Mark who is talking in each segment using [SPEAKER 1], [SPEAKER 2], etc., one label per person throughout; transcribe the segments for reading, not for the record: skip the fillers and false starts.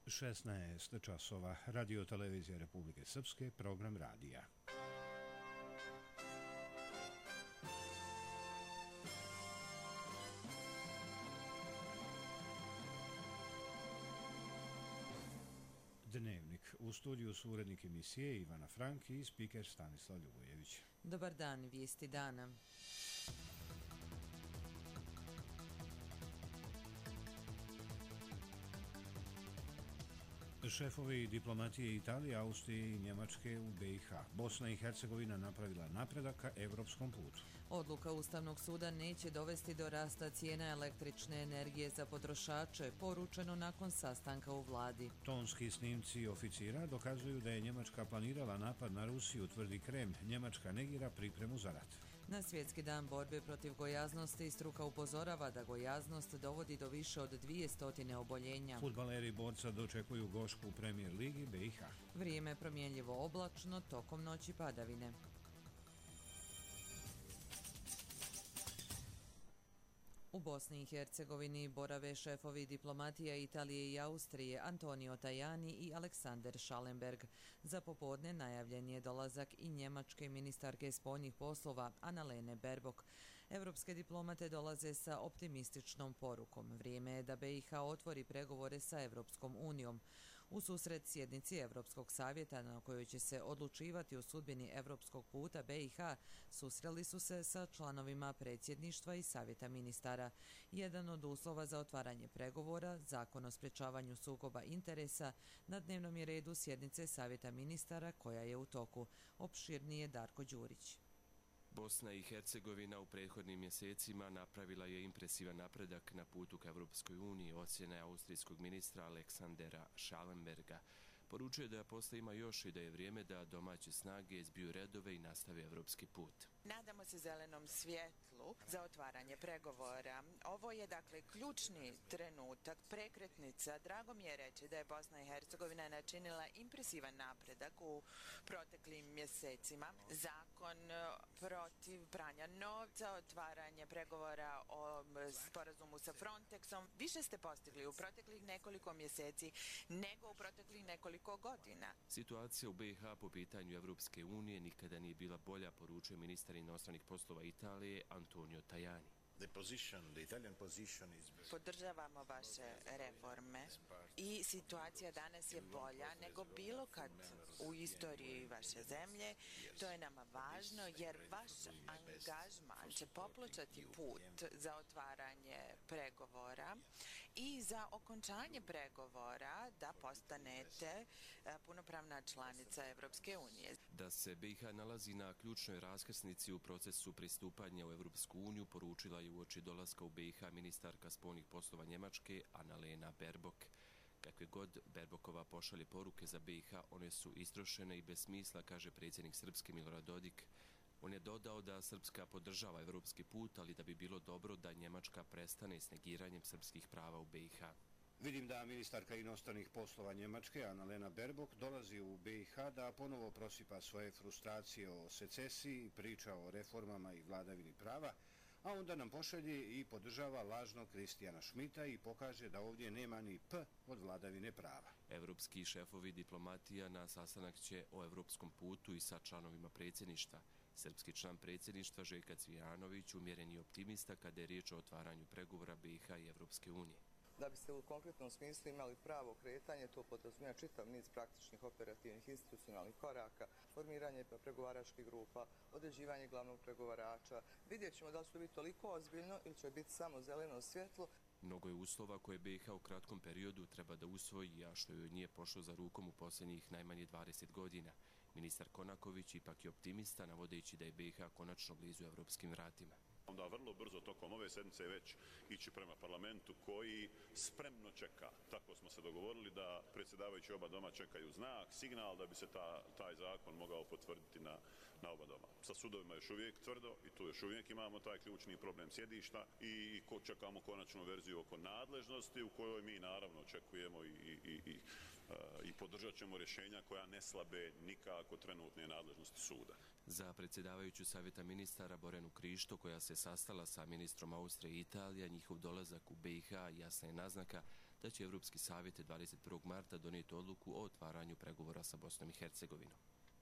[SPEAKER 1] 16 časova. Radio televizija Republike Srpske, program radija. Dnevnik. U studiju su urednik emisije Ivana Frank i spiker Stanislav Ljubojević.
[SPEAKER 2] Dobar dan, vijesti dana.
[SPEAKER 1] Šefovi diplomatije Italije, Austrije i Njemačke u BiH. Bosna i Hercegovina napravila napredak ka evropskom putu.
[SPEAKER 2] Odluka Ustavnog suda neće dovesti do rasta cijena električne energije za potrošače, poručeno nakon sastanka u vladi.
[SPEAKER 1] Tonski snimci oficira dokazuju da je Njemačka planirala napad na Rusiju, tvrdi Kremlj. Njemačka negira pripremu za rat.
[SPEAKER 2] Na Svjetski dan borbe protiv gojaznosti struka upozorava da gojaznost dovodi do više od 200 oboljenja.
[SPEAKER 1] Fudbaleri borca dočekuju Gošku u Premier ligi BiH.
[SPEAKER 2] Vrijeme promjenljivo oblačno, tokom noći padavine. U Bosni i Hercegovini borave šefovi diplomatija Italije i Austrije Antonio Tajani i Aleksander Schallenberg. Za popodne najavljen je dolazak i njemačke ministarke spoljnih poslova Annalene Baerbock. Evropske diplomate dolaze sa optimističnom porukom. Vrijeme je da BiH otvori pregovore sa Evropskom unijom. U susret sjednici Evropskog savjeta na kojoj će se odlučivati o sudbini evropskog puta BiH susreli su se sa članovima predsjedništva i savjeta ministara. Jedan od uslova za otvaranje pregovora, zakon o sprječavanju sukoba interesa, na dnevnom je redu sjednice savjeta ministara koja je u toku. Opširnije Darko Đurić.
[SPEAKER 3] Bosna i Hercegovina u prethodnim mjesecima napravila je impresivan napredak na putu ka Evropskoj uniji, ocjena austrijskog ministra Aleksandera Schallenberga. Poručuje da posle ima još i da je vrijeme da domaće snage izbiju redove i nastave evropski put.
[SPEAKER 4] Nadamo se zelenom svjetlu za otvaranje pregovora. Ovo je dakle ključni trenutak, prekretnica. Drago mi je reći da je Bosna i Hercegovina načinila impresivan napredak u proteklim mjesecima. Zakon protiv pranja novca, otvaranje pregovora o sporazumu sa Frontexom. Više ste postigli u proteklih nekoliko mjeseci nego u proteklih nekoliko godina.
[SPEAKER 3] Situacija u BiH po pitanju Evropske unije nikada nije bila bolja, poručuje ministar inostranih poslova Italije Antonio Tajani.
[SPEAKER 4] Podržavamo vaše reforme i situacija danas je bolja nego bilo kad u istoriji vaše zemlje. To je nama važno jer vaš angažman će popločati put za otvaranje pregovora i za okončanje pregovora da postanete punopravna članica Evropske unije.
[SPEAKER 3] Da se BiH nalazi na ključnoj raskrsnici u procesu pristupanja u Evropsku uniju, poručila je uoči dolaska u BiH ministarka spoljnih poslova Njemačke Annalena Baerbock. Kakve god Baerbockova pošalje poruke za BiH, one su istrošene i bez smisla, kaže predsjednik Srpske Milorad Dodik. On je dodao da Srpska podržava evropski put, ali da bi bilo dobro da Njemačka prestane s negiranjem srpskih prava u BiH.
[SPEAKER 1] Vidim da ministarka inostranih poslova Njemačke Annalena Baerbock dolazi u BiH da ponovo prosipa svoje frustracije o secesiji, priča o reformama i vladavini prava, a onda nam pošalje i podržava lažnog Kristijana Schmidta i pokaže da ovdje nema ni P od vladavine prava.
[SPEAKER 3] Evropski šefovi diplomatija na sastanak će o evropskom putu i sa članovima predsjedništva. Srpski član predsjedništva Željko Cvijanović umjeren je optimista kada je riječ o otvaranju pregovora BiH i Evropske unije.
[SPEAKER 5] Da biste u konkretnom smislu imali pravo kretanje, to podrazumijeva čitav niz praktičnih operativnih institucionalnih koraka, formiranje pregovaračkih grupa, određivanje glavnog pregovarača. Vidjet ćemo da li će biti toliko ozbiljno ili će biti samo zeleno svjetlo.
[SPEAKER 3] Mnogo je uslova koje BiH u kratkom periodu treba da usvoji, a što joj nije pošlo za rukom u posljednjih najmanje 20 godina. Ministar Konaković ipak je optimista, navodeći da je BiH konačno blizu evropskim vratima.
[SPEAKER 6] Onda vrlo brzo tokom ove sedmice već ići prema parlamentu koji spremno čeka. Tako smo se dogovorili da predsjedavajući oba doma čekaju znak, signal da bi se taj zakon mogao potvrditi na oba doma. Sa sudovima još uvijek tvrdo i tu još uvijek imamo taj ključni problem sjedišta i čekamo konačnu verziju oko nadležnosti u kojoj mi naravno očekujemo i podržat ćemo rješenja koja ne slabe nikako trenutne nadležnosti suda.
[SPEAKER 3] Za predsjedavajuću savjeta ministara Borjanu Krišto, koja se sastala sa ministrom Austrije i Italije, njihov dolazak u BiH jasna je naznaka da će Evropski savjet 21. marta donijeti odluku o otvaranju pregovora sa Bosnom i Hercegovinom.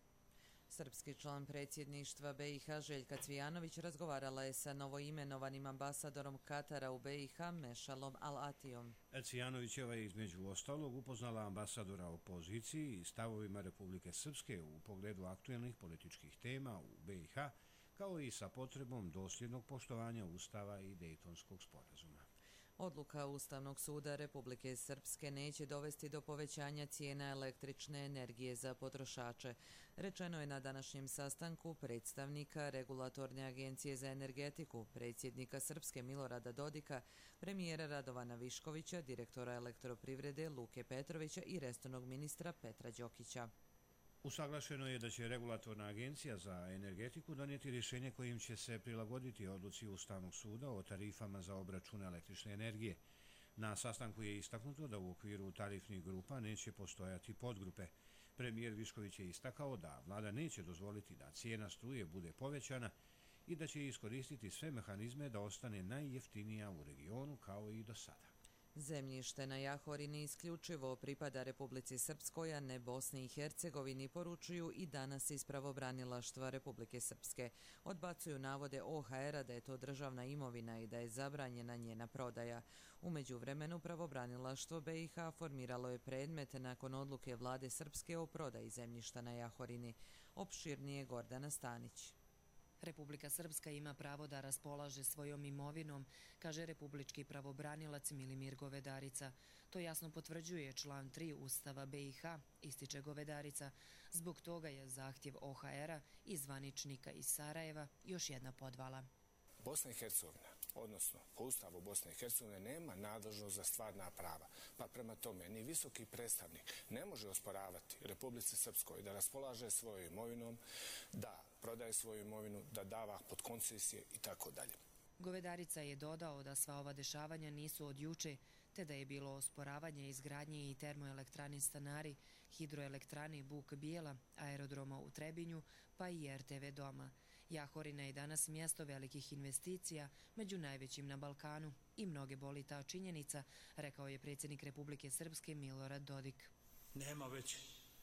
[SPEAKER 2] Srpski član predsjedništva BiH Željka Cvijanović razgovarala je sa novoimenovanim ambasadorom Katara u BiH Mešalom Al-Atijom.
[SPEAKER 1] Cvijanovićeva je između ostalog upoznala ambasadora o poziciji i stavovima Republike Srpske u pogledu aktuelnih političkih tema u BiH, kao i sa potrebom dosljednog poštovanja Ustava i Dejtonskog sporazuma.
[SPEAKER 2] Odluka Ustavnog suda Republike Srpske neće dovesti do povećanja cijena električne energije za potrošače. Rečeno je na današnjem sastanku predstavnika Regulatorne agencije za energetiku, predsjednika Srpske Milorada Dodika, premijera Radovana Viškovića, direktora elektroprivrede Luke Petrovića i resornog ministra Petra Đokića.
[SPEAKER 1] Usaglašeno je da će Regulatorna agencija za energetiku donijeti rješenje kojim će se prilagoditi odluci Ustavnog suda o tarifama za obračun električne energije. Na sastanku je istaknuto da u okviru tarifnih grupa neće postojati podgrupe. Premijer Višković je istakao da vlada neće dozvoliti da cijena struje bude povećana i da će iskoristiti sve mehanizme da ostane najjeftinija u regionu kao i do sada.
[SPEAKER 2] Zemljište na Jahorini isključivo pripada Republici Srpskoj, a ne Bosni i Hercegovini, poručuju i danas iz pravobranilaštva Republike Srpske. Odbacuju navode OHR-a da je to državna imovina i da je zabranjena njena prodaja. U međuvremenu pravobranilaštvo BiH formiralo je predmet nakon odluke vlade Srpske o prodaji zemljišta na Jahorini. Opširnije Gordana Stanić.
[SPEAKER 7] Republika Srpska ima pravo da raspolaže svojom imovinom, kaže republički pravobranilac Milimir Govedarica. To jasno potvrđuje član 3 Ustava BiH, ističe Govedarica. Zbog toga je zahtjev OHR-a i zvaničnika iz Sarajeva još jedna podvala.
[SPEAKER 8] Bosna i Hercegovina, odnosno po Ustavu Bosne i Hercegovine, nema nadležnost za stvarna prava. Pa prema tome, ni visoki predstavnik ne može osporavati Republici Srpskoj da raspolaže svojom imovinom, da prodaje svoju imovinu, da dava pod koncesije i tako dalje.
[SPEAKER 7] Govedarica je dodao da sva ova dešavanja nisu od juče, te da je bilo osporavanje izgradnje i termoelektrani Stanari, hidroelektrani Buk Bijela, aerodroma u Trebinju, pa i RTV doma. Jahorina je danas mjesto velikih investicija, među najvećim na Balkanu, i mnoge boli ta činjenica, rekao je predsjednik Republike Srpske Milorad Dodik.
[SPEAKER 9] Nema veće.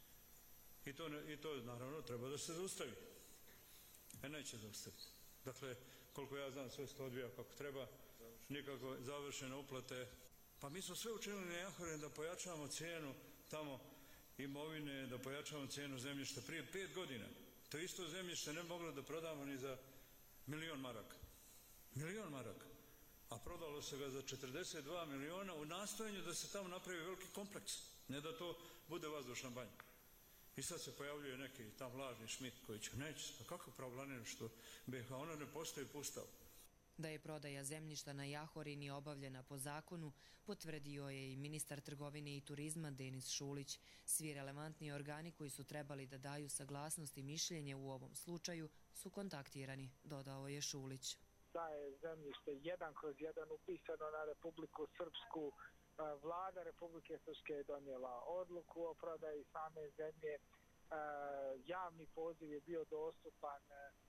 [SPEAKER 9] I to naravno treba da se zaustavi. Neće zaustaviti. Dakle, koliko ja znam, sve se odvija kako treba, nikako završene uplate. Pa mi smo sve učinili na Jahorini da pojačavamo cijenu tamo imovine, da pojačavamo cijenu zemljišta prije 5 godina. To isto zemljište ne moglo da prodamo ni za 1.000.000 maraka. 1.000.000 maraka. A prodalo se ga za 42 miliona u nastojanju da se tamo napravi veliki kompleks. Ne da to bude vazdušna banja. I sad se pojavljuje neki tam lažni Šmit koji će neće. A kako pravlaninu što BiH, ona ne postoji po Ustavu.
[SPEAKER 7] Da je prodaja zemljišta na Jahorini obavljena po zakonu, potvrdio je i ministar trgovine i turizma Denis Šulić. Svi relevantni organi koji su trebali da daju saglasnost i mišljenje u ovom slučaju su kontaktirani, dodao je Šulić.
[SPEAKER 10] Da je zemljište 1/1 upisano na Republiku Srpsku, vlada Republike Srpske je donijela odluku o prodaji same zemlje, javni poziv je bio dostupan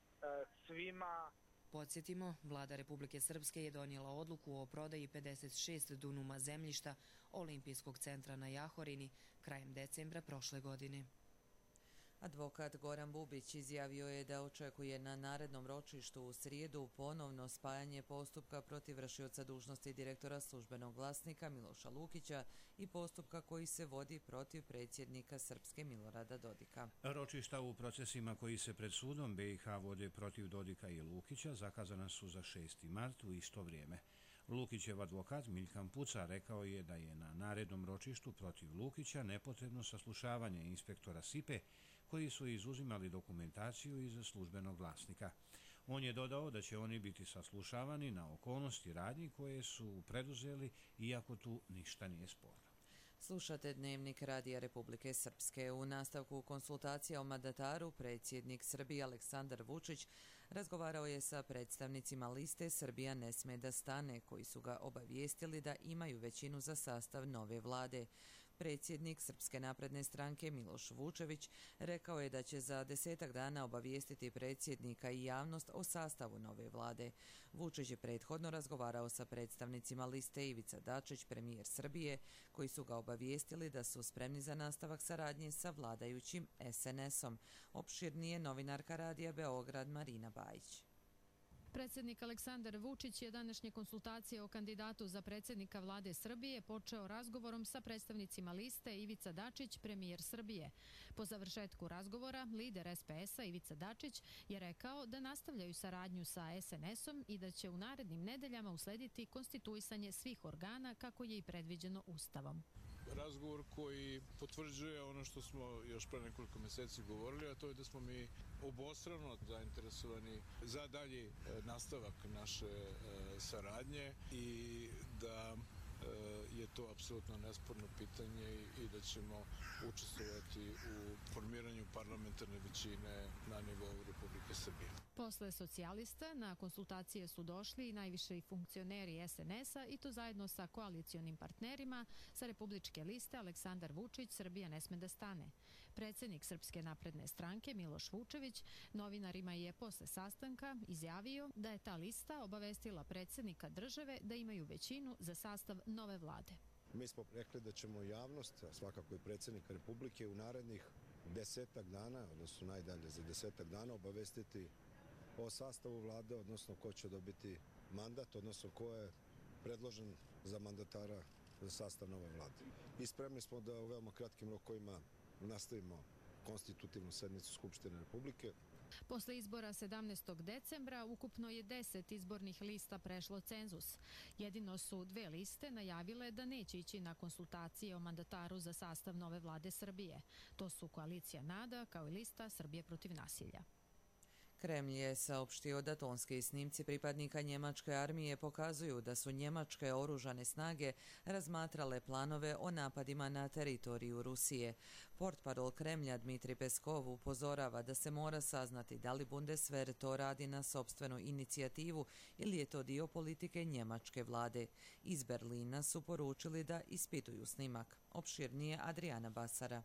[SPEAKER 10] svima.
[SPEAKER 7] Podsjetimo, vlada Republike Srpske je donijela odluku o prodaji 56 dunuma zemljišta Olimpijskog centra na Jahorini krajem decembra prošle godine.
[SPEAKER 2] Advokat Goran Bubić izjavio je da očekuje na narednom ročištu u srijedu ponovno spajanje postupka protiv vršioca dužnosti direktora Službenog glasnika Miloša Lukića i postupka koji se vodi protiv predsjednika Srpske Milorada Dodika.
[SPEAKER 1] Ročišta u procesima koji se pred sudom BiH vode protiv Dodika i Lukića zakazana su za 6. mart u isto vrijeme. Lukićev advokat Miljkan Puca rekao je da je na narednom ročištu protiv Lukića nepotrebno saslušavanje inspektora SIPE koji su izuzimali dokumentaciju iz Službenog glasnika. On je dodao da će oni biti saslušavani na okolnosti radnji koje su preduzeli, iako tu ništa nije sporno.
[SPEAKER 2] Slušate Dnevnik Radija Republike Srpske. U nastavku konsultacija o mandataru predsjednik Srbije Aleksandar Vučić razgovarao je sa predstavnicima liste Srbija ne sme da stane, koji su ga obavijestili da imaju većinu za sastav nove vlade. Predsjednik Srpske napredne stranke Miloš Vučević rekao je da će za 10 dana obavijestiti predsjednika i javnost o sastavu nove vlade. Vučić je prethodno razgovarao sa predstavnicima liste Ivica Dačić, premijer Srbije, koji su ga obavijestili da su spremni za nastavak saradnje sa vladajućim SNS-om. Opširnije novinarka Radija Beograd Marina Bajić.
[SPEAKER 11] Predsjednik Aleksandar Vučić je današnje konsultacije o kandidatu za predsjednika vlade Srbije počeo razgovorom sa predstavnicima liste Ivica Dačić, premijer Srbije. Po završetku razgovora, lider SPS-a Ivica Dačić je rekao da nastavljaju saradnju sa SNS-om i da će u narednim nedeljama uslediti konstituisanje svih organa kako je i predviđeno Ustavom.
[SPEAKER 12] Razgovor koji potvrđuje ono što smo još pre nekoliko meseci govorili, a to je da smo mi obostrano zainteresovani za dalji nastavak naše saradnje i da je to apsolutno nesporno pitanje i da ćemo učestvovati u formiranju parlamentarne većine na nivou Republike Srbije.
[SPEAKER 11] Posle socijalista na konsultacije su došli i najviši funkcioneri SNS-a i to zajedno sa koalicionim partnerima. Sa republičke liste Aleksandar Vučić Srbija ne sme da stane. Predsjednik Srpske napredne stranke Miloš Vučević novinarima je posle sastanka izjavio da je ta lista obavestila predsjednika države da imaju većinu za sastav nove vlade.
[SPEAKER 13] Mi smo rekli da ćemo javnost, svakako i predsjednika Republike, u narednih 10 dana, odnosno najdalje za 10 dana, obavestiti o sastavu vlade, odnosno ko će dobiti mandat, odnosno ko je predložen za mandatara za sastav nove vlade. I spremni smo da u veoma kratkim rokovima nastavimo konstitutivnu sednicu Skupštine Republike.
[SPEAKER 11] Posle izbora 17. decembra ukupno je 10 izbornih lista prešlo cenzus. Jedino su 2 liste najavile da neće ići na konsultacije o mandataru za sastav nove vlade Srbije. To su koalicija NADA kao i lista Srbije protiv nasilja.
[SPEAKER 2] Kremlj je saopštio da tonski snimci pripadnika njemačke armije pokazuju da su njemačke oružane snage razmatrale planove o napadima na teritoriju Rusije. Portparol Kremlja Dmitri Peskov upozorava da se mora saznati da li Bundeswehr to radi na sopstvenu inicijativu ili je to dio politike njemačke vlade. Iz Berlina su poručili da ispituju snimak. Opširnije Adriana Basara.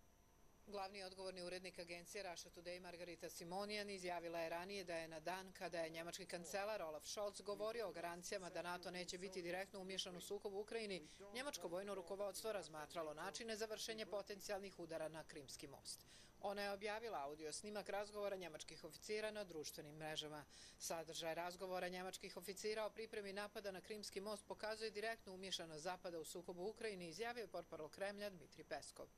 [SPEAKER 14] Glavni odgovorni urednik agencije Russia Today Margarita Simonian izjavila je ranije da je na dan kada je njemački kancelar Olaf Scholz govorio o garancijama da NATO neće biti direktno umješan u sukob u Ukrajini, njemačko vojno rukovodstvo razmatralo načine za vršenje potencijalnih udara na Krimski most. Ona je objavila audio snimak razgovora njemačkih oficira na društvenim mrežama. Sadržaj razgovora njemačkih oficira o pripremi napada na Krimski most pokazuje direktnu umješanost Zapada u sukobu u Ukrajini, izjavio je portparol Kremlja Dmitri Peskov.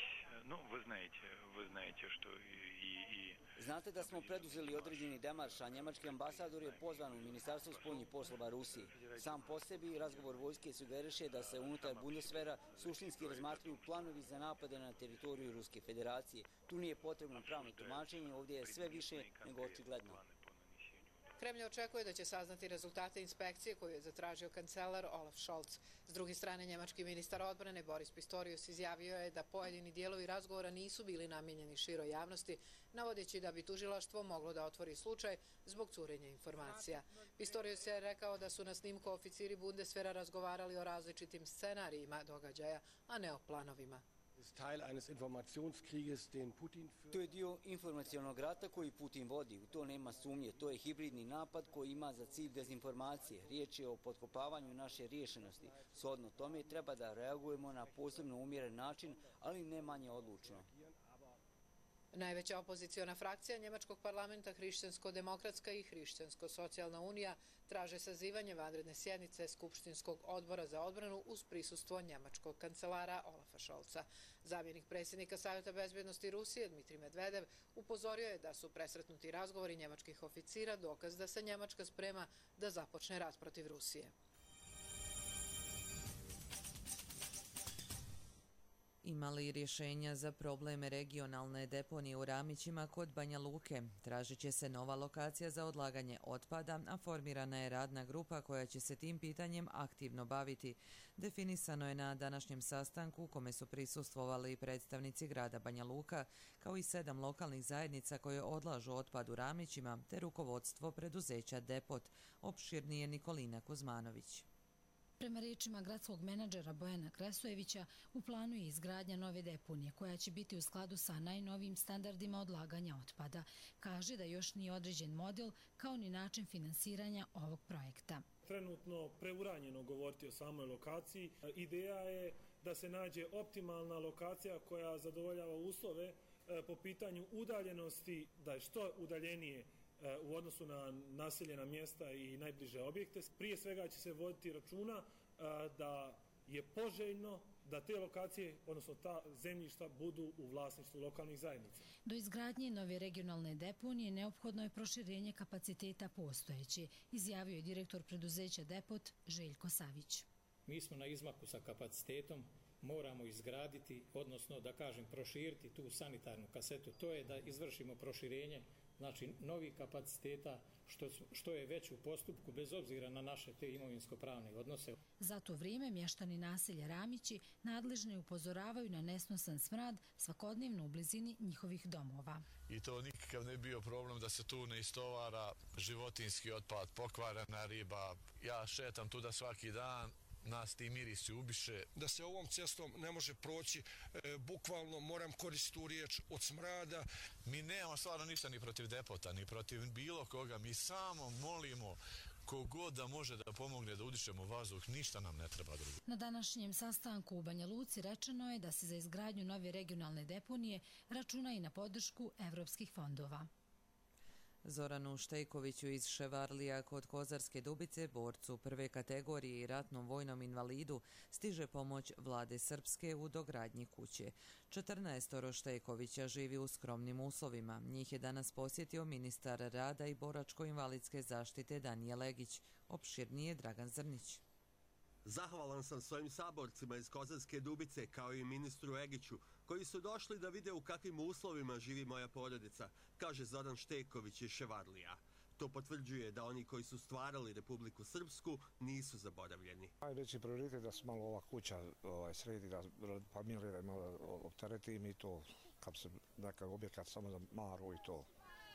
[SPEAKER 15] Znate da smo preduzeli određeni demarš, a njemački ambasador je pozvan u Ministarstvo spoljnih poslova Rusije. Sam po sebi razgovor vojske sugeriše da se unutar Bundeswehra suštinski razmatraju planovi za napade na teritoriju Ruske federacije. Tu nije potrebno pravno tumačenje, ovdje je sve više nego očigledno.
[SPEAKER 14] Kremlj očekuje da će saznati rezultate inspekcije koju je zatražio kancelar Olaf Scholz. S druge strane, njemački ministar odbrane Boris Pistorius izjavio je da pojedini dijelovi razgovora nisu bili namijenjeni široj javnosti, navodeći da bi tužilaštvo moglo da otvori slučaj zbog curenja informacija. Pistorius je rekao da su na snimku oficiri Bundeswehra razgovarali o različitim scenarijima događaja, a ne o planovima.
[SPEAKER 15] To je dio informacionog rata koji Putin vodi, u to nema sumnje. To je hibridni napad koji ima za cilj dezinformacije. Riječ je o potkopavanju naše riješenosti. Shodno tome treba da reagujemo na posebno umjeren način, ali ne manje odlučno.
[SPEAKER 14] Najveća opoziciona frakcija njemačkog parlamenta, Hrišćansko-demokratska i Hrišćansko-socijalna unija, traže sazivanje vanredne sjednice Skupštinskog odbora za odbranu uz prisustvo njemačkog kancelara Olafa Scholza. Zamjenik predsjednika Savjeta bezbjednosti Rusije Dmitrij Medvedev upozorio je da su presretnuti razgovori njemačkih oficira dokaz da se Njemačka sprema da započne rat protiv Rusije.
[SPEAKER 2] Ima li rješenja za probleme regionalne deponije u Ramićima kod Banja Luke? Tražit će se nova lokacija za odlaganje otpada, a formirana je radna grupa koja će se tim pitanjem aktivno baviti. Definisano je na današnjem sastanku u kome su prisustvovali predstavnici grada Banja Luka, kao i 7 lokalnih zajednica koje odlažu otpad u Ramićima, te rukovodstvo preduzeća Depot. Opširnije Nikolina Kuzmanović.
[SPEAKER 16] Prema riječima gradskog menadžera Bojana Kresojevića, u planu je izgradnja nove deponije koja će biti u skladu sa najnovijim standardima odlaganja otpada. Kaže da još nije određen model kao ni način finansiranja ovog projekta.
[SPEAKER 17] Trenutno preuranjeno govoriti o samoj lokaciji. Ideja je da se nađe optimalna lokacija koja zadovoljava uslove po pitanju udaljenosti, da je što udaljenije u odnosu na naseljena mjesta i najbliže objekte. Prije svega će se voditi računa da je poželjno da te lokacije, odnosno ta zemljišta, budu u vlasništvu lokalnih zajednica.
[SPEAKER 16] Do izgradnje nove regionalne deponije neophodno je proširenje kapaciteta postojeće, izjavio je direktor preduzeća Depot Željko Savić.
[SPEAKER 18] Mi smo na izmaku sa kapacitetom, moramo izgraditi, odnosno da kažem proširiti tu sanitarnu kasetu, to je da izvršimo proširenje, znači novih kapaciteta što je već u postupku bez obzira na naše te imovinsko-pravne odnose.
[SPEAKER 16] Za to vrijeme mještani naselja Ramići nadležni upozoravaju na nesnosan smrad svakodnevno u blizini njihovih domova.
[SPEAKER 19] I to nikakav ne bio problem da se tu ne istovara životinjski otpad, pokvarena riba. Ja šetam tuda svaki dan. Nas ti mirisi ubiše.
[SPEAKER 20] Da se ovom cestom ne može proći, bukvalno moram koristiti tu riječ od smrada.
[SPEAKER 19] Mi nemamo stvarno ništa ni protiv Depota, ni protiv bilo koga. Mi samo molimo kogod da može da pomogne da udišemo vazduh, ništa nam ne treba drugo.
[SPEAKER 16] Na današnjem sastanku u Banja Luci rečeno je da se za izgradnju nove regionalne deponije računa i na podršku evropskih fondova.
[SPEAKER 2] Zoranu Štejkoviću iz Ševarlija kod Kozarske Dubice, borcu prve kategorije i ratnom vojnom invalidu, stiže pomoć vlade Srpske u dogradnji kuće. 14 Štejkovića živi u skromnim uslovima. Njih je danas posjetio ministar rada i boračko-invalidske zaštite Danije Legić. Opširnije Dragan Zrnić.
[SPEAKER 21] Zahvalan sam svojim saborcima iz Kozarske Dubice kao i ministru Egiću koji su došli da vide u kakvim uslovima živi moja porodica, kaže Zoran Štejković iz Ševarlija. To potvrđuje da oni koji su stvarali Republiku Srpsku nisu zaboravljeni.
[SPEAKER 22] Najveći prioritet da se malo ova kuća sredi, da familije malo opteretim i to, kad se nekakav objekat samo za maru i to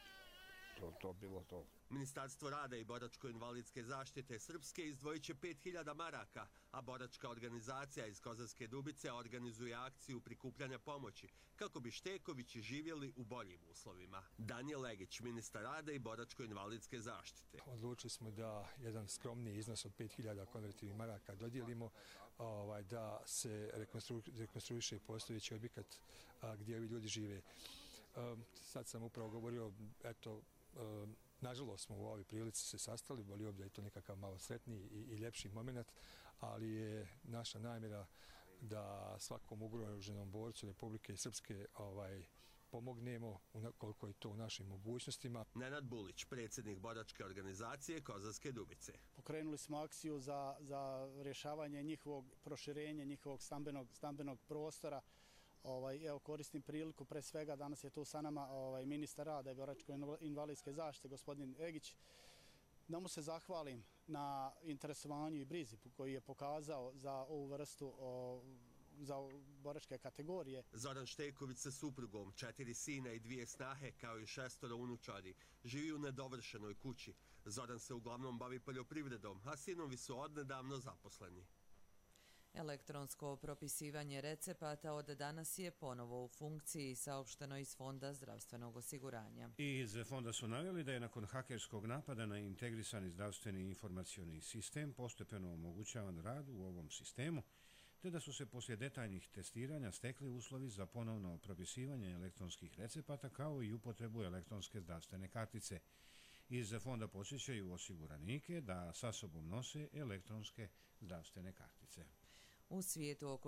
[SPEAKER 22] bilo to.
[SPEAKER 21] Ministarstvo rada i boračko-invalidske zaštite Srpske izdvojit će 5000 maraka, a boračka organizacija iz Kozarske Dubice organizuje akciju prikupljanja pomoći kako bi Štejkovići živjeli u boljim uslovima. Danije Legić, ministar rada i boračko-invalidske zaštite.
[SPEAKER 23] Odlučili smo da jedan skromni iznos od 5000 konvertivnih maraka dodijelimo, da se rekonstruiše postojeći objekat gdje ovi ljudi žive. Sad sam upravo govorio, nažalost smo u ovoj prilici se sastali, volio bi da je to nekakav malo sretniji i ljepši moment, ali je naša namjera da svakom ugroženom borcu Republike Srpske pomognemo koliko je to u našim mogućnostima.
[SPEAKER 21] Nenad Bulić, predsjednik boračke organizacije Kozarske Dubice.
[SPEAKER 24] Pokrenuli smo akciju za rješavanje njihovog proširenja, njihovog stambenog prostora. Evo, koristim priliku, pre svega danas je tu sa nama ministar rada i boračko-invalidske zaštite, gospodin Egić, da mu se zahvalim na interesovanju i brizi koji je pokazao za ovu vrstu za boračke kategorije.
[SPEAKER 21] Zoran Štejković sa suprugom, 4 sina i 2 snahe, kao i 6 unučadi, živi u nedovršenoj kući. Zoran se uglavnom bavi poljoprivredom, a sinovi su odnedavno zaposleni.
[SPEAKER 2] Elektronsko propisivanje recepata od danas je ponovo u funkciji, saopšteno iz Fonda zdravstvenog osiguranja.
[SPEAKER 1] Iz fonda su naveli da je nakon hakerskog napada na integrisani zdravstveni informacioni sistem postepeno omogućavan rad u ovom sistemu, te da su se poslije detaljnih testiranja stekli uslovi za ponovno propisivanje elektronskih recepata kao i upotrebu elektronske zdravstvene kartice. Iz fonda podsjećaju osiguranike da sa sobom nose elektronske zdravstvene kartice.
[SPEAKER 2] U svijetu oko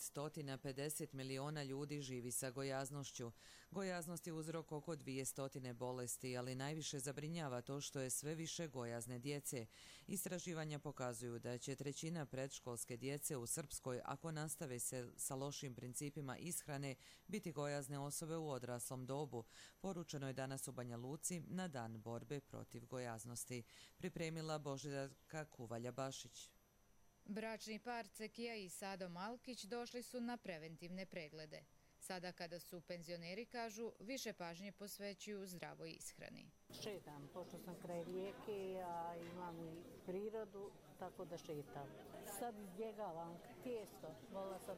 [SPEAKER 2] 650 miliona ljudi živi sa gojaznošću. Gojaznost je uzrok oko 200 bolesti, ali najviše zabrinjava to što je sve više gojazne djece. Istraživanja pokazuju da će 1/3 predškolske djece u Srpskoj, ako nastave se sa lošim principima ishrane, biti gojazne osobe u odraslom dobu. Poručeno je danas u Banja Luci na dan borbe protiv gojaznosti. Pripremila Božidarka Kuvalja-Bašić.
[SPEAKER 25] Bračni par Cekija i Sado Malkić došli su na preventivne preglede.
[SPEAKER 3] Sada kada su penzioneri, kažu, više pažnje posvećuju zdravoj ishrani.
[SPEAKER 4] Šetam, pošto sam kraj rijeke, a imam i prirodu, tako da šetam. Sad izbjegavam tijesto, vola sam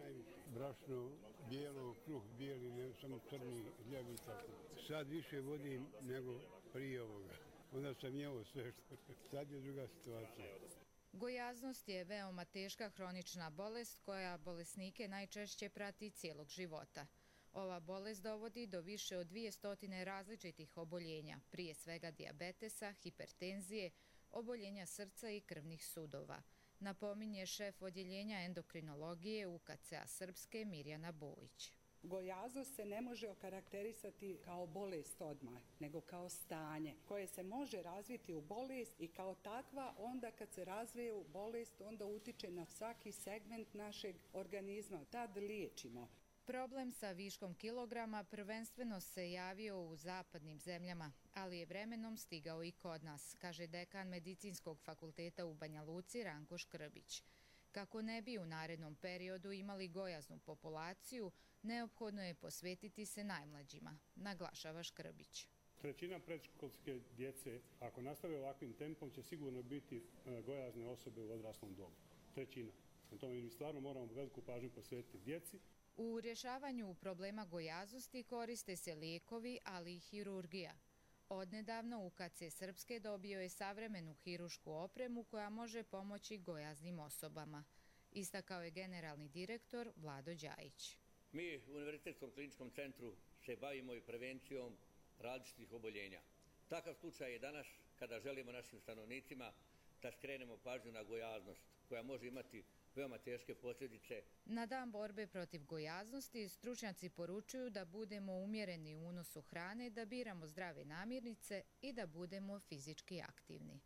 [SPEAKER 5] brašno, bijelo, kruh bijeli, ne samo crni, hljeb i tako. Sad više vodim nego prije ovoga. Onda sam jeo sve što... Sad je druga situacija.
[SPEAKER 3] Gojaznost je veoma teška hronična bolest koja bolesnike najčešće prati cijelog života. Ova bolest dovodi do više od 200 različitih oboljenja, prije svega dijabetesa, hipertenzije, oboljenja srca i krvnih sudova, napominje šef odjeljenja endokrinologije UKC-a Srpske Mirjana Bojić.
[SPEAKER 6] Gojaznost se ne može okarakterisati kao bolest odmah, nego kao stanje koje se može razviti u bolest i kao takva onda kad se razvije u bolest onda utiče na svaki segment našeg organizma. Tad liječimo.
[SPEAKER 3] Problem sa viškom kilograma prvenstveno se javio u zapadnim zemljama, ali je vremenom stigao i kod nas, kaže dekan Medicinskog fakulteta u Banja Luci Ranko Škrbić. Kako ne bi u narednom periodu imali gojaznu populaciju, neophodno je posvetiti se najmlađima, naglašava Škrbić.
[SPEAKER 25] Trećina predškolske djece, ako nastave ovakvim tempom, će sigurno biti gojazne osobe u odraslom dobu. Trećina. Na tome mi stvarno moramo veliku pažnju posvetiti djeci.
[SPEAKER 3] U rješavanju problema gojaznosti koriste se lijekovi, ali i hirurgija. Odnedavno UKC Srpske dobio je savremenu hirušku opremu koja može pomoći gojaznim osobama, istakao je generalni direktor Vlado Đajić.
[SPEAKER 26] Mi u Univerzitetskom kliničkom centru se bavimo i prevencijom različitih oboljenja. Takav slučaj je danas kada želimo našim stanovnicima da skrenemo pažnju na gojaznost koja može imati veoma teške posljedice.
[SPEAKER 3] Na dan borbe protiv gojaznosti stručnjaci poručuju da budemo umjereni u unosu hrane, da biramo zdrave namirnice i da budemo fizički aktivni.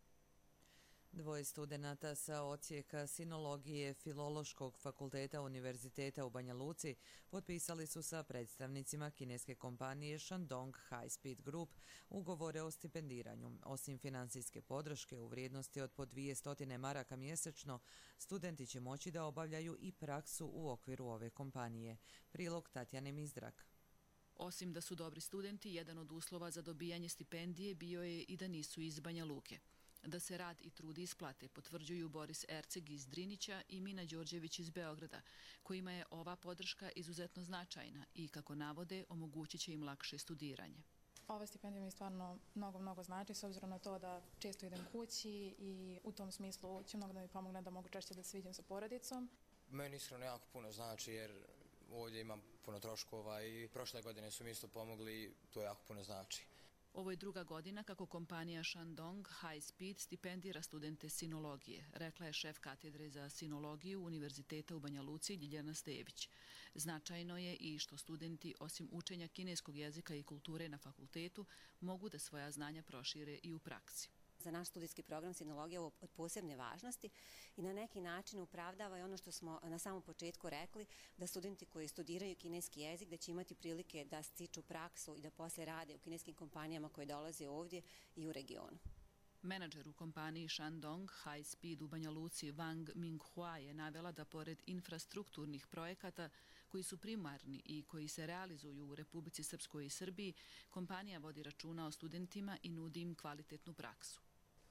[SPEAKER 2] Dvoje studenata sa odsjeka sinologije Filološkog fakulteta Univerziteta u Banja Luci potpisali su sa predstavnicima kineske kompanije Shandong High Speed Group ugovore o stipendiranju. Osim finansijske podrške u vrijednosti od po 200 maraka mjesečno, studenti će moći da obavljaju i praksu u okviru ove kompanije. Prilog Tatjane Mizdrak.
[SPEAKER 27] Osim da su dobri studenti, jedan od uslova za dobijanje stipendije bio je i da nisu iz Banja Luke. Da se rad i trud isplate potvrđuju Boris Erceg iz Drinića i Mina Đorđević iz Beograda, kojima je ova podrška izuzetno značajna i, kako navode, omogućit će im lakše studiranje.
[SPEAKER 28] Ova stipendija mi stvarno mnogo znači, s obzirom na to da često idem kući i u tom smislu će mnogo da mi pomogne da mogu češće da se vidim sa porodicom.
[SPEAKER 29] Meni iskreno jako puno znači jer ovdje imam puno troškova i prošle godine su mi isto pomogli i to jako puno znači.
[SPEAKER 27] Ovo je druga godina kako kompanija Shandong High Speed stipendira studente sinologije, rekla je šef katedre za sinologiju Univerziteta u Banja Luci Ljiljana Stević. Značajno je i što studenti, osim učenja kineskog jezika i kulture na fakultetu, mogu da svoja znanja prošire i u praksi.
[SPEAKER 30] Za naš studijski program sinologija je od posebne važnosti i na neki način opravdava i ono što smo na samom početku rekli, da studenti koji studiraju kineski jezik da će imati prilike da stiču praksu i da poslije rade u kineskim kompanijama koje dolaze ovdje i u regionu.
[SPEAKER 27] Menadžer u kompaniji Shandong High Speed u Banja Luci Wang Minghua je navela da pored infrastrukturnih projekata koji su primarni i koji se realizuju u Republici Srpskoj i Srbiji, kompanija vodi računa o studentima i nudi im kvalitetnu praksu.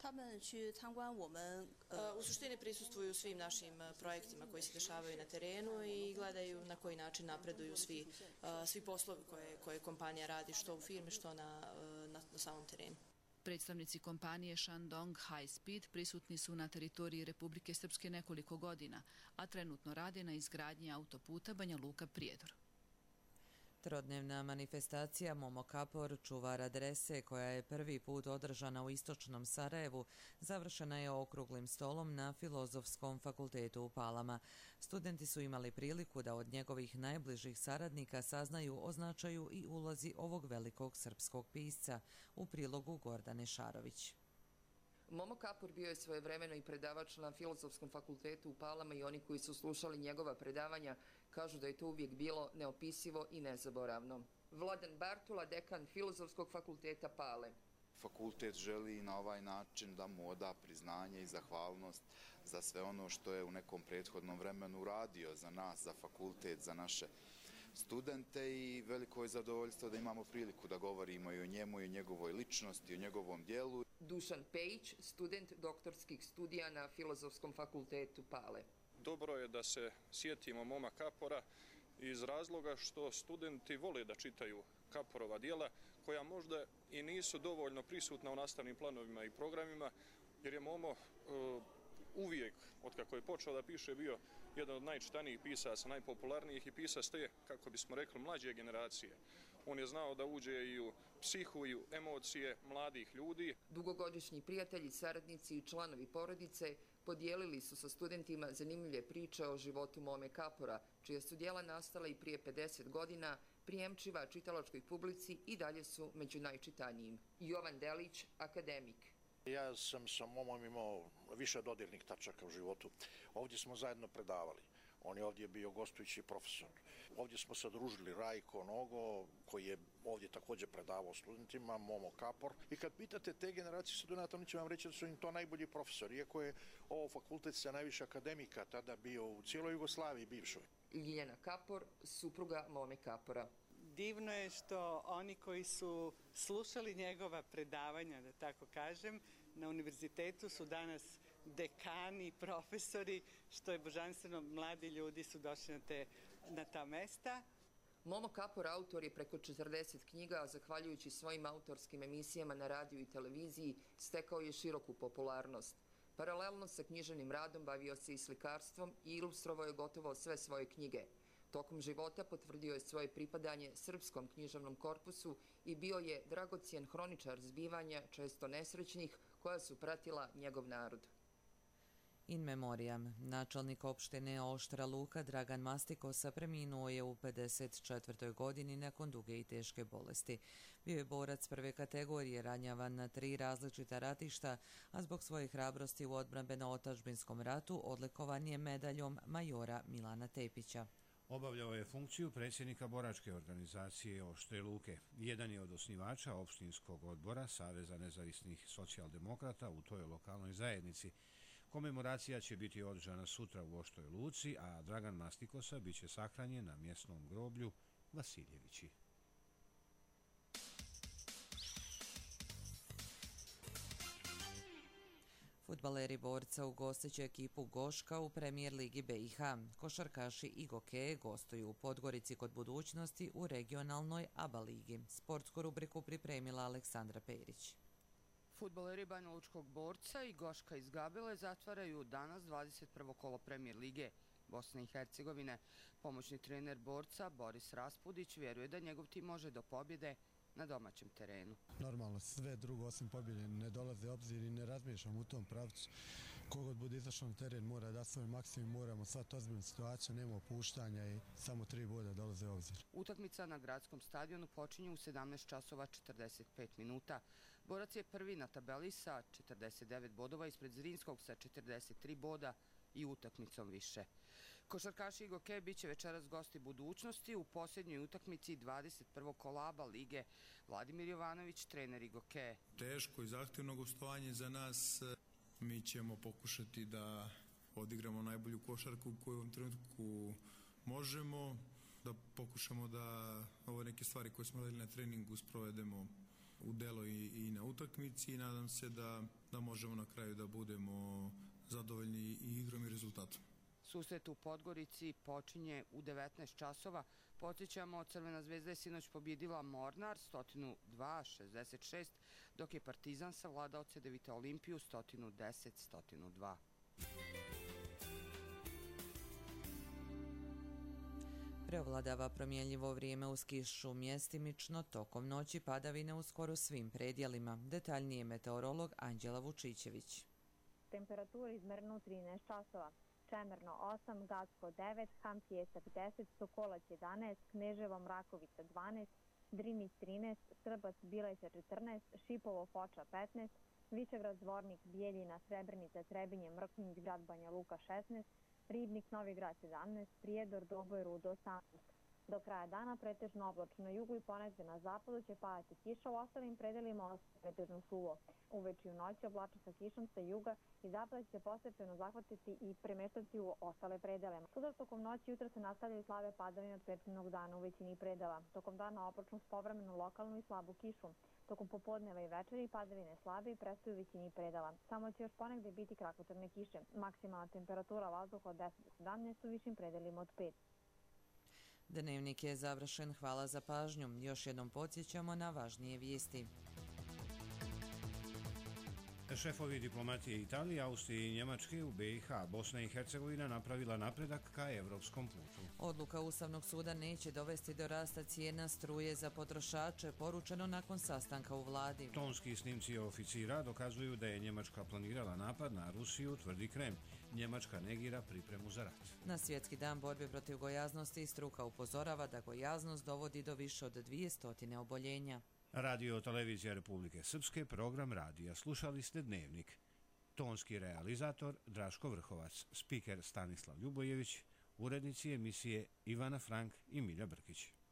[SPEAKER 31] U suštini prisustvuju svim našim projektima koji se dešavaju na terenu i gledaju na koji način napreduju svi poslovi koje kompanija radi, što u firmi, što na samom terenu.
[SPEAKER 27] Predstavnici kompanije Shandong High Speed prisutni su na teritoriji Republike Srpske nekoliko godina, a trenutno rade na izgradnji autoputa Banja Luka-Prijedor.
[SPEAKER 2] Trodnevna manifestacija Momo Kapor, čuvar adrese, koja je prvi put održana u istočnom Sarajevu, završena je okruglim stolom na Filozofskom fakultetu u Palama. Studenti su imali priliku da od njegovih najbližih saradnika saznaju o značaju i ulozi ovog velikog srpskog pisca, u prilogu Gordane Šarović.
[SPEAKER 32] Momo Kapor bio je svojevremeno i predavač na Filozofskom fakultetu u Palama i oni koji su slušali njegova predavanja kažu da je to uvijek bilo neopisivo i nezaboravno. Vladan Bartula, dekan Filozofskog fakulteta Pale.
[SPEAKER 33] Fakultet želi na ovaj način da mu oda priznanje i zahvalnost za sve ono što je u nekom prethodnom vremenu uradio za nas, za fakultet, za naše studente i veliko je zadovoljstvo da imamo priliku da govorimo i o njemu i o njegovoj ličnosti, i o njegovom dijelu.
[SPEAKER 32] Dušan Pejić, student doktorskih studija na Filozofskom fakultetu Pale.
[SPEAKER 7] Dobro je da se sjetimo Moma Kapora iz razloga što studenti vole da čitaju Kaporova djela, koja možda i nisu dovoljno prisutna u nastavnim planovima i programima, jer je Momo uvijek, otkako je počeo da piše, bio jedan od najčitanijih pisaca, najpopularnijih i pisac te, kako bismo rekli, mlađe generacije. On je znao da uđe i u psihu i u emocije mladih ljudi.
[SPEAKER 32] Dugogodišnji prijatelji, saradnici i članovi porodice podijelili su sa studentima zanimljive priče o životu Mome Kapora, čija su djela nastala i prije 50 godina, prijemčiva čitalačkoj publici i dalje su među najčitanijim. Jovan Delić, akademik.
[SPEAKER 8] Ja sam sa Momom imao više dodirnih tačaka u životu. Ovdje smo zajedno predavali. On je ovdje bio gostujući profesor. Ovdje smo se družili Rajko Nogo, koji je ovdje također predavao studentima, Momo Kapor. I kad pitate te generacije studenta, oni će vam reći da su im to najbolji profesor, iako je ovo fakultet sa najviše akademika tada bio u cijeloj Jugoslaviji bivšoj.
[SPEAKER 32] Ljiljana Kapor, supruga Mome Kapora.
[SPEAKER 9] Divno je što oni koji su slušali njegova predavanja, da tako kažem, na univerzitetu su danas dekani, profesori, što je božanstveno, mladi ljudi su došli na ta mesta.
[SPEAKER 32] Momo Kapor autor je preko 40 knjiga, a zahvaljujući svojim autorskim emisijama na radiju i televiziji stekao je široku popularnost. Paralelno sa književnim radom bavio se i slikarstvom i ilustrovao je gotovo sve svoje knjige. Tokom života potvrdio je svoje pripadanje srpskom književnom korpusu i bio je dragocjen hroničar zbivanja, često nesrećnih, koja su pratila njegov narod.
[SPEAKER 2] In memoriam, načelnik opštine Oštra Luka Dragan Mastikosa preminuo je u 54. godini nakon duge i teške bolesti. Bio je borac prve kategorije, ranjavan na 3 različita ratišta, a zbog svoje hrabrosti u odbrambeno-otadžbinskom ratu odlikovan je medaljom majora Milana Tepića.
[SPEAKER 1] Obavljao je funkciju predsjednika boračke organizacije Oštre Luke. Jedan je od osnivača opštinskog odbora Saveza nezavisnih socijaldemokrata u toj lokalnoj zajednici. Komemoracija će biti održana sutra u Oštroj Luci, a Dragan Mastikosa biće sahranjen na mjesnom groblju Vasiljevići.
[SPEAKER 2] Fudbaleri Borca ugostiće ekipu Goška u premijer ligi BiH. Košarkaši i gokeje gostuju u Podgorici kod Budućnosti u regionalnoj ABA ligi. Sportsku rubriku pripremila Aleksandra Perić.
[SPEAKER 10] Fudbaleri Banjalučkog Borca i Goška iz Gabele zatvaraju danas 21. kolo premijer lige Bosne i Hercegovine. Pomoćni trener Borca Boris Raspudić vjeruje da njegov tim može do pobjede na domaćem terenu.
[SPEAKER 11] Normalno, sve drugo osim pobjede ne dolaze obzir i ne razmišljam u tom pravcu. Kogod bude izašao na teren mora da svoj maksimum, moramo shvatiti ozbiljnu situaciju, nema opuštanja i samo 3 boda dolaze obzir.
[SPEAKER 10] Utakmica na gradskom stadionu počinje u 17 časova 45 minuta. Borac je prvi na tabeli sa 49 bodova ispred Zrinskog sa 43 boda i utakmicom više. Košarkaši i gokeje bit će večeras gosti Budućnosti u posljednjoj utakmici 21. kola ABA lige. Vladimir Jovanović, trener i gokeje.
[SPEAKER 12] Teško i zahtjevno gostovanje za nas. Mi ćemo pokušati da odigramo najbolju košarku koju u ovom trenutku možemo, da pokušamo da ove neke stvari koje smo radili na treningu sprovedemo u delo i na utakmici i nadam se da možemo na kraju da budemo zadovoljni i igrom i rezultatom.
[SPEAKER 10] Susret u Podgorici počinje u 19 časova. Podsjećamo, Crvena zvezda je sinoć pobjedila Mornar 102-66, dok je Partizan savladao CDVita Olimpiju 110-102.
[SPEAKER 2] Preovladava promjenljivo vrijeme uz kišu mjestimično, tokom noći padavine u skoro svim predjelima. Detaljnije meteorolog Anđela Vučićević.
[SPEAKER 13] Temperatura izmerena u 13 časova. Čemerno 8, Gacko 9, Ham Pijesak 10, Sokolac 11, Kneževo Mrakovica 12, Drinić 13, Srbac Bileća 14, Šipovo Foča 15, Višegrad Zvornik Bijeljina Srebrenica Trebinje Mrknić Grad Banja Luka 16, Ribnik Novi Grad 17, Prijedor Doboj Rudo 18. Do kraja dana pretežno oblačno na jugu i ponegde na zapadu će padati kiša, u ostalim predelima ostaje pretežno suvo. Uveče i u noći oblačno sa kišom sa juga i zapada će se postepeno zahvatiti i premeštati u ostale predele. Sutra tokom noći i jutra se nastavljaju slabe padavine od prethodnog dana u većini predela. Tokom dana oblačno s povremeno lokalnu i slabu kišu. Tokom popodneva i večeri padavine slabe i prestaju u većini predela. Samo će još ponegde biti kratkotrajne kiše. Maksimalna temperatura vazduha od 10 do 17, u višim predelima od 5.
[SPEAKER 2] Dnevnik je završen. Hvala za pažnju. Još jednom podsjećamo na važnije vijesti.
[SPEAKER 1] Šefovi diplomatije Italije, Austrije i Njemačke u BiH, Bosna i Hercegovina napravila napredak ka evropskom putu.
[SPEAKER 2] Odluka Ustavnog suda neće dovesti do rasta cijena struje za potrošače, poručeno nakon sastanka u vladi.
[SPEAKER 1] Tonski snimci oficira dokazuju da je Njemačka planirala napad na Rusiju, tvrdi Kremlj. Njemačka negira pripremu za rat.
[SPEAKER 2] Na Svjetski dan borbe protiv gojaznosti struka upozorava da gojaznost dovodi do više od 200 oboljenja.
[SPEAKER 1] Radio Televizija Republike Srpske, program radija. Slušali ste Dnevnik. Tonski realizator Draško Vrhovac, spiker Stanislav Ljubojević, urednici emisije Ivana Frank i Milja Brkić.